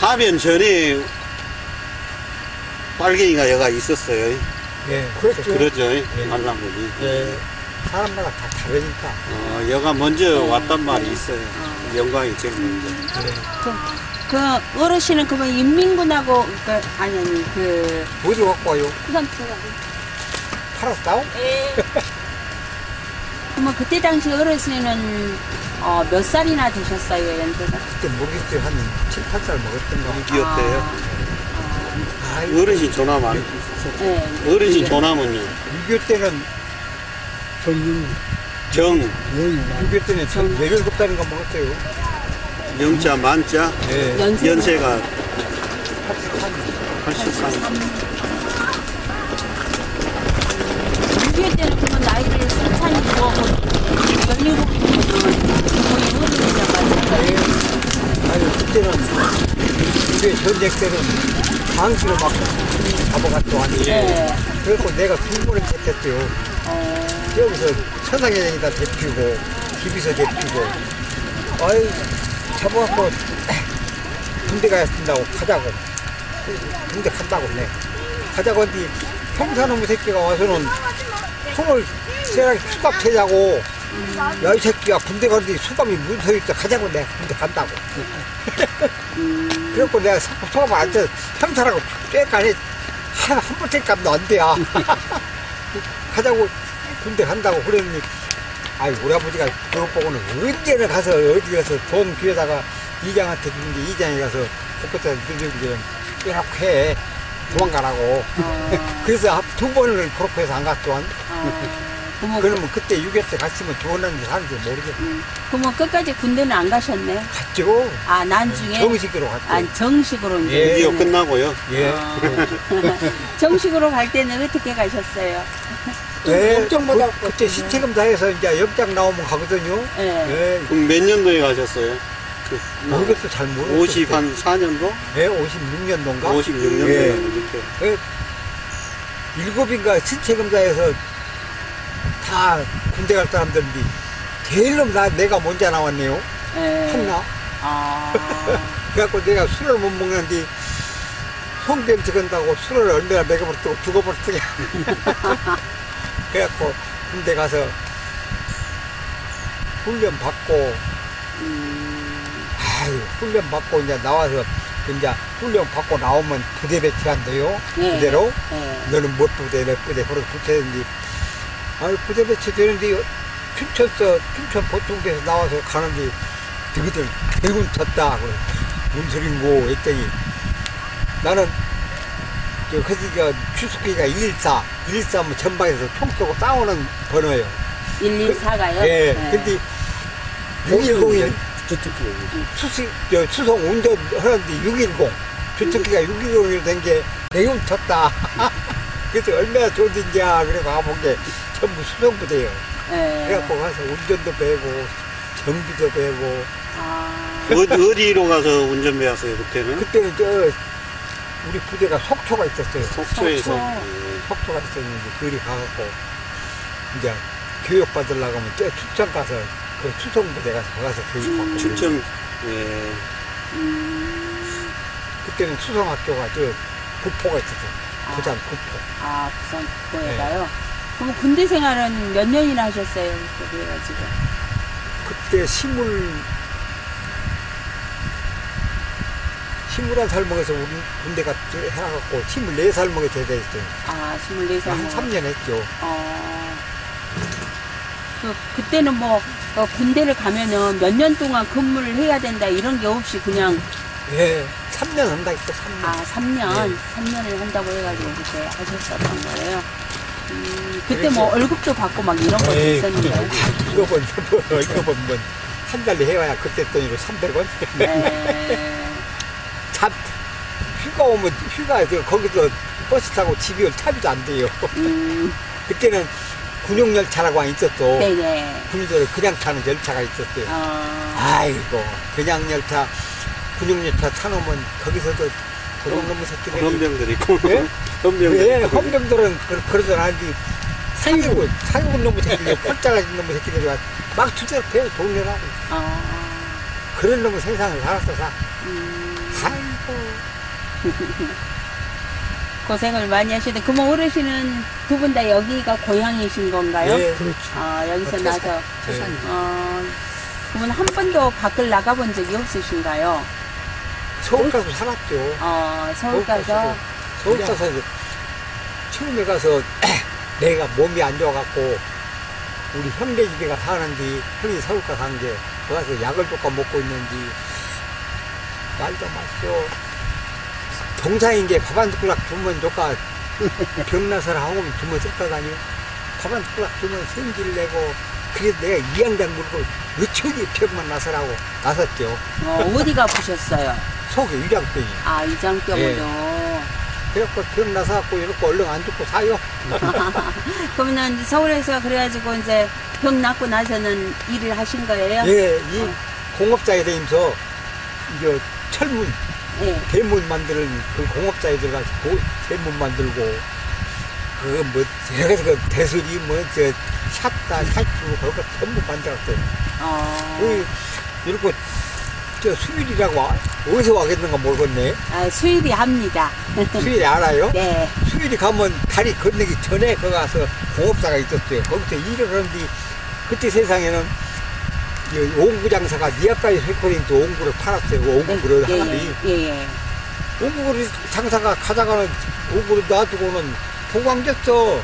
가면 전에 빨갱이가 여가 있었어요. 예, 그렇죠. 그러죠. 예. 말랑군이. 예, 사람마다 다 다르니까. 여가 먼저 왔단 말이 있어요. 영광이 제일 먼저. 예. 그 어르신은 그러면 인민군하고 아니 어디로 갖고 와요? 부산 들어가요. 팔았다고? 예. 그러면 그때 당시 어르신은 몇 살이나 되셨어요, 연세가? 그때 모르겠어요. 한 7, 8살 먹었던 거. 6.25때요. 아이고, 어르신 조남은 네. 어르신 조남은요. 6.25 때는 정, 6.25 때는 17살인가 먹었어요. 영자, 만자, 예. 연세가 83. 83. 6.25 때는 그러면 나이를 순찬히 뭐 17이면 거의 어른이랑 마찬가지. 아니, 그때는, 우리 전쟁 때는 방수로 막 잡아갔고 하니. 네. 그래서 내가 군무를 못했어요. 여기서 천상여행이다 데피고, 집에서 데피고. 아이, 잡아갖고, 군대 가야 된다고, 가자고. 군대 간다고, 네. 가자고 했더니, 형사놈의 새끼가 와서는 손을 세라게 수갑 채자고, 야, 이 새끼야, 군대 가는데 수갑이 무슨 소리 있어. 가자고, 내가 군대 간다고. 그래갖고 내가 수갑 앉아서 형사라고 쬐까니 한 번째 값도 안 돼야. 가자고 군대 간다고 그랬더니, 아이, 우리 아버지가 그거 보고는 언제나 가서 어디 가서 돈 귀에다가 이장한테 주는데 이장이 가서 그것다 늘리면 빼놓고 해. 도망가라고. 그래서 두 번을 그렇게 해서 안 갔더만. 그러면 그때 6.25 때 갔으면 좋았는지 사는지 모르겠어. 그러면 끝까지 군대는 안 가셨네? 갔죠. 아, 나중에? 정식으로 갔죠. 아, 정식으로 이제. 예. 6.25 끝나고요. 예. 정식으로 갈 때는 어떻게 가셨어요? 네, 그때 시체검사해서 이제 영장 나오면 가거든요. 예. 예. 그럼 몇 년도에 가셨어요? 그것도 잘 모르겠어요. 54년도? 예, 56년도인가? 56년도에 예. 이렇게. 예. 7인가 신체검사에서 다 군대 갈 사람들인데 제일로 내가 먼저 나왔네요. 예. 한나. 아. 그래갖고 내가 술을 못 먹는데 송병 찍은다고 술을 얼마나 먹여버렸다고 죽어버렸더니. 그래갖고 군대 가서 훈련 받고, 아유, 훈련 받고 이제 나와서 이제 훈련 받고 나오면 부대 배치한대요. 예. 그대로. 예. 너는 몇 부대, 몇 부대, 그렇게 붙였는데, 아유, 부대 배치 되는데, 춘천 보통대에서 나와서 가는데, 너희들 대군 쳤다. 그래. 뭔 소린고 했더니, 나는, 그니까 추수기가 114면 전방에서 총 쏘고 싸우는 번호예요. 114가요? 예. 근데, 610이 수송 운전하는데 610. 주특기가 610으로 된 게 대군 쳤다. 그래서 얼마나 좋은지, 그래 가본 게 전부 수송부대예요. 예. 그래갖고 가서 운전도 배우고, 정비도 배우고. 아. 어디로 가서 운전 배웠어요, 그때는? 그때는 우리 부대가 속초가 있었어요. 속초에서. 속초가 있었는데, 그리 가갖고, 이제 교육받으려고 하면 춘천 가서, 그 수송부대 가서 교육받고. 춘천, 예. 그때는 수송학교가 구포가 있었어요. 부산 구포. 아, 부산 국보에가요? 그럼 군대 생활은 몇 년이나 하셨어요? 그래가지고. 그때 21살 먹어서 우리 군대가 해나갔고, 24살 먹어서 제대했어요. 아, 24살. 한 3년 했죠. 그때는 뭐, 군대를 가면은 몇 년 동안 근무를 해야 된다, 이런 게 없이 그냥. 예, 3년 한다 했어, 3년. 아, 3년? 네. 3년을 한다고 해가지고 그렇게 하셨었던 거예요. 그때 그래서- 뭐 월급도 받고 막 이런 것도 있었는데. 월급은 한 달에 해와야 그때 돈으로 300원? 네. 휴가 오면, 거기서 버스 타고 집이 차비도 안 돼요. 그때는 군용열차라고 안 있었어. 네네. 군인들을 그냥 타는 열차가 있었어요. 아이고, 그냥 열차, 군용열차 타놓으면 거기서도 도둑놈의 새끼들이. 헌병들 있고. 예? 헌병들 예, 있고. 헌병들은 그러진 않은데, 사기꾼 놈의 새끼들, 꼴짝아진 놈의 새끼들이 막 투잡해요, 동료라고. 그런 놈의 세상을 살았어, 사. 아이, 고생을 많이 하시는데, 그럼 어르신은 두 분 다 여기가 고향이신 건가요? 예. 그렇죠. 아, 여기서 나서. 태산. 그러면 한 번도 밖을 나가본 적이 없으신가요? 서울 가서 살았죠. 서울 가서. 서울 가서 처음에 가서 내가 몸이 안 좋아갖고 우리 형네 집에 가서 사는지 형이 서울 가서 사는데 거기서 약을 쫓아 먹고 있는지 말도 마시오. 동사인 게 밥 한 숟가락 주면 조카 병나서라 하고 주면 쫓아다니고 밥 한 숟가락 주면 성질 내고 그래서 내가 이양장 물고 어쩌니 병만 나서라고 나섰죠. 어디가 아프셨어요? 속에 위장병이. 아, 위장병으로. 그래갖고 병 나서갖고 이렇게 얼른 안 죽고 사요. 그러면 서울에서 그래가지고 이제 병 낫고 나서는 일을 하신 거예요? 예, 이 공업자에 대해서 이제 철문, 예. 대문 만드는 그 공업자에 들어가서 대문 만들고 그 뭐 여기서 그 대수리 뭐저 샷다 샷주고 그거 전부 만들었어요. 그 이렇게 저 수일이라고 어디서 와겠는가 모르겠네. 수일이 합니다. 수일이 알아요? 네. 수일이 가면 다리 건너기 전에 거기 가서 공업사가 있었어요. 거기서 일을 하는데 그때 세상에는 이 옹구 장사가 니아까지 회코링도 옹구를 팔았어요. 옹구를 하는데 예. 옹구를 장사가 가다가는 옹구를 놔두고는 보강됐어.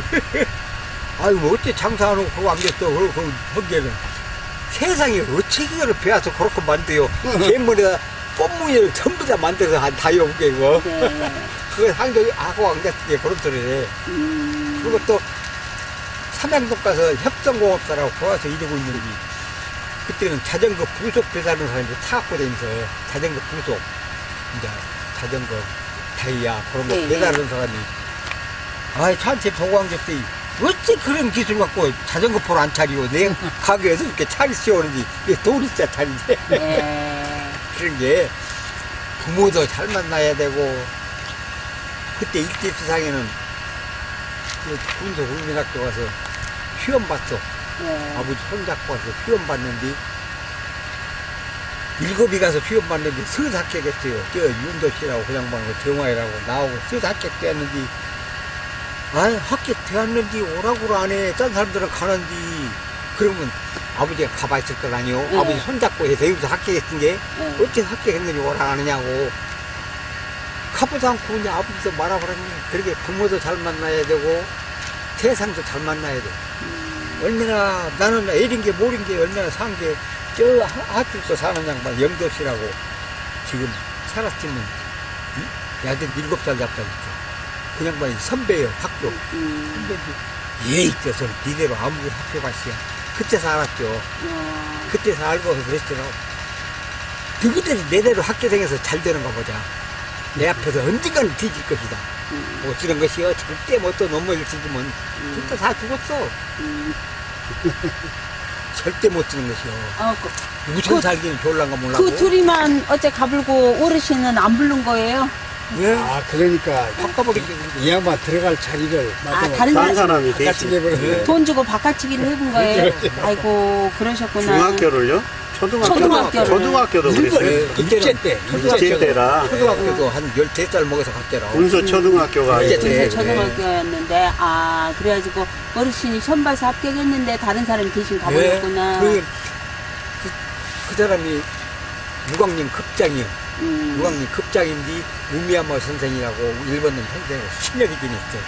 아유 어째 장사하는 보강됐어. 그러고 거기에는 세상에 어찌 그거를 배워서 그렇게 만들어요. 갯물에다 꽃무늬를 전부 다 만들어서 다 여기게 이거. 네. 그걸 상당히 하고 왕자찌개 그런 소리래. 그리고 또 삼양동 가서 협성공업사라고 거기서 이러고 있는데 그때는 자전거 부속 배달하는 사람이 타갖고 다니면서 자전거 부속 이제 자전거 타이야 그런 거 네, 배달하는 사람이 아이 차한테 보고왕자때 어찌 그런 기술 갖고 자전거 포를 안 차리고 내 가게에서 이렇게 차리시오 그러지 돈 있자 차리지. 네. 그런 게 부모도 잘 만나야 되고 그때 일제수상에는 그 군소 국민학교 가서 시험 봤어. 네. 아버지 손잡고 가서 시험 봤는데 일곱이 가서 시험 봤는데 서서 합격했어요. 저 윤도씨라고 그냥 보는 거 정화이라고 나오고 서서 합격되었는데 아이 합격되었는지 오라고 안 해. 딴 사람들은 가는지 그러면 아버지가 가봐 있을 거 아니요. 네. 아버지 손잡고 해서 여기서 합격했던 게 네. 어째 합격했는지 오라 안 하냐고. 가보지 않고 그냥 아버지도 말아버렸네. 그렇게 부모도 잘 만나야 되고 세상도 잘 만나야 돼. 얼마나 나는 애린 게 모른 게 얼마나 산 게 저 하필서 사는 양반 영도씨라고 지금 살았지만 야들 7살 잡다 있죠. 그 양반이 선배예요. 학교 선배인데 예 있어서 니대로 아무리 학교 갔어야 그때서 알았죠. 그때서 알고서 그랬더라고. 너희들이 내대로 학교 다녀서 잘 되는가 보자. 내 앞에서 언젠가는 뒤질 것이다. 못 쓰는 것이요. 절대 못 또 넘어질 지금은 진짜 다 죽었어. 절대 못 쓰는 것이요. 우선 살기는 좋을란가 몰라고. 그 둘이만 어째 가불고 어르신은 안 부른 거예요? 예? 아, 그러니까 바꿔버린 게 이 양반 들어갈 자리를 다른 다른 사람이 같이 대신 내버렸네. 돈 주고 바꿔치기를 해본 거예요? 아이고, 그러셨구나. 중학교를요? 초등학교를. 초등학교도 그랬어요. 일제 때. 일제 때라 초등학교도 한 13살 먹어서 갔더라. 군소 초등학교가 일제 이제 때. 초등학교였는데, 그래가지고 어르신이 시험 봐서 합격했는데 다른 사람이 대신 가버렸구나. 그 사람이 무광님 급장이요. 무광님 급장인데 우미야마 선생이라고 일본놈 선생이고 신력이긴 했어.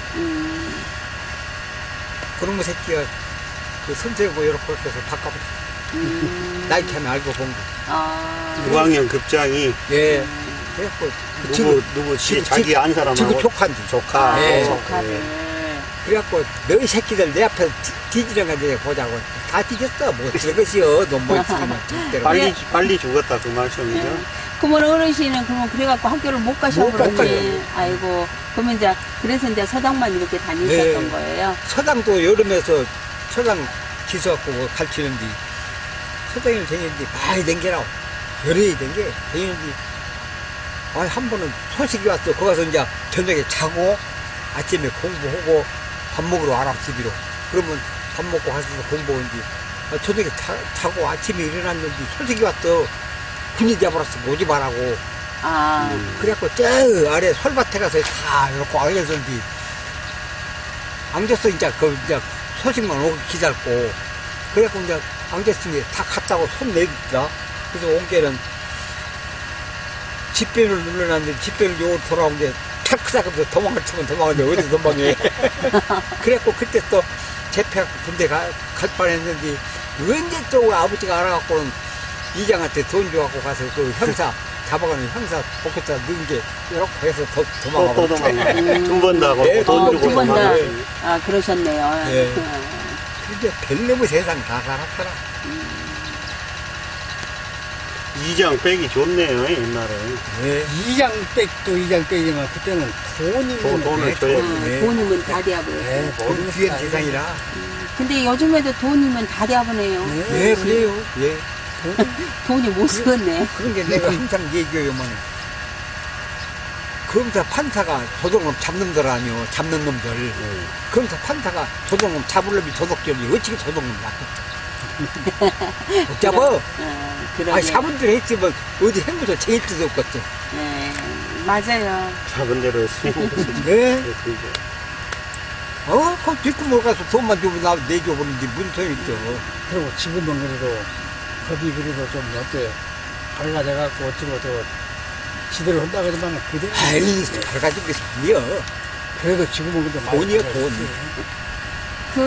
그런 새끼가 그 선생하고 이렇게 해서 바꿔버렸어. 나이 차면 알고 본 거. 6학년 급장이 예. 그래갖고 누구 자기 안 사람하고 지금 조카인데. 조카. 예. 조카를. 그래갖고 너희 새끼들 내 앞에서 뒤지는 거 이제 보자고. 다 뒤졌어. 뭐 어쩔 것이요. 너뭐 있으면 절대로. 빨리 죽었다 그 말씀이죠. 그러면 어르신은 그래갖고 학교를 못 가셔버렸네. 가요. 아이고, 그러면 이제, 그래서 이제 서당만 이렇게 다니셨던 네. 거예요? 서당도 여름에서 서당 기수갖고 가르치는데 서당을 다니는데 많이 댕겨라. 여름에 다니는데 한 번은 소식이 왔어. 거기 가서 이제 저녁에 자고 아침에 공부하고 밥 먹으러 와라 집으로. 그러면 밥 먹고 가서 공부하는데 저녁에 자고 아침에 일어났는데 소식이 왔어. 군인 잡아놨어. 오지 말라고. 아, 그래갖고 저 아래 솔밭에 가서 다 이렇게 앙겼는데 앙겼어 이제 그 이제 소식만 오기 기다렸고 그래갖고 이제 앙겼으니 다 갔다고 손 내더라. 그래서 온 게는 집배를 눌러놨는데 집배를 요 돌아온 게 탁크다가면서 도망을 치면 도망하는데 어디 도망해. 그래갖고 그때 또 재패 군대 갈 뻔했는데 언제 또 아버지가 알아갖고는 이장한테 돈 줘갖고 가서 그 형사 잡아가는 형사 포켓에다 넣은 게 이렇게 해서 도망가고 또 도망가. 두 번 다 네, 돈 주고 두 번 다. 도망가지. 아, 그러셨네요. 네. 근데 별놈의 세상 다 살았더라. 이장 빼기 좋네요, 옛날에. 네. 이장백도 이장백이지만 그때는 돈을 줘야 돼. 네. 돈이면 다 대합을. 네, 돈 귀한 세상이라. 근데 요즘에도 돈이면 다 대합이네요. 네, 그래요. 예. 돈이 못 쓰겠네. 그런 게 내가 항상 얘기해요만 검사 판사가 도둑놈 잡는 들 아니요. 잡는 놈들. 검사 판사가 도둑놈 잡을 놈이 도둑놈이 어찌게 도둑놈 잡고. 못 잡아. 그러게. 아니, 잡은 대로 했지만 어디 행부서 제일 뜻 없겠어. 네, 맞아요. 잡은 대로 했으면. 네. 그 뒷구멍 가서 돈만 주면 나 내줘버리는데 무슨 소리 있죠. 그리고 지금은 그래도 법이 그래도 좀 어때 밝아져갖고 어찌고 저 지대로 한다고 하지만 그대로 아이, 밝아진 것이 아니여. 그래도 지금은 근데 많이 돈이요, 밝아졌어요. 돈.